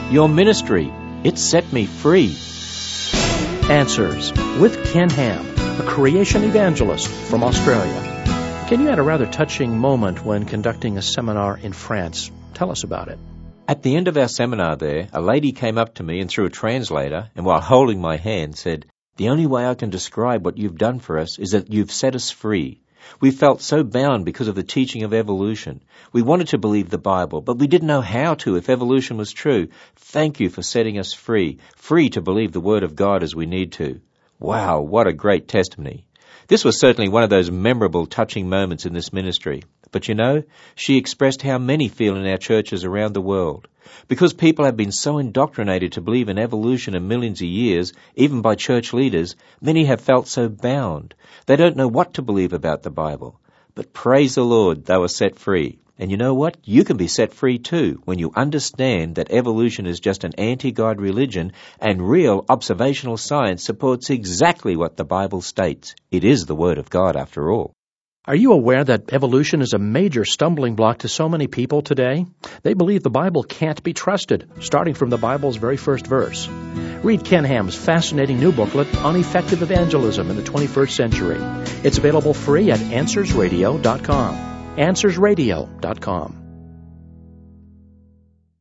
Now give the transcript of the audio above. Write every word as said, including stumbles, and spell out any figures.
Your ministry, it set me free. Answers with Ken Ham, a creation evangelist from Australia. Ken, you had a rather touching moment when conducting a seminar in France. Tell us about it. At the end of our seminar there, a lady came up to me and through a translator, and while holding my hand said, "The only way I can describe what you've done for us is that you've set us free. We felt so bound because of the teaching of evolution. We wanted to believe the Bible, but we didn't know how to if evolution was true. Thank you for setting us free, free to believe the Word of God as we need to." Wow, what a great testimony. This was certainly one of those memorable, touching moments in this ministry. But you know, she expressed how many feel in our churches around the world. Because people have been so indoctrinated to believe in evolution in millions of years, even by church leaders, many have felt so bound. They don't know what to believe about the Bible. But praise the Lord, they were set free. And you know what? You can be set free too when you understand that evolution is just an anti-God religion and real observational science supports exactly what the Bible states. It is the Word of God after all. Are you aware that evolution is a major stumbling block to so many people today? They believe the Bible can't be trusted, starting from the Bible's very first verse. Read Ken Ham's fascinating new booklet on effective evangelism in the twenty-first century. It's available free at answers radio dot com. answers radio dot com.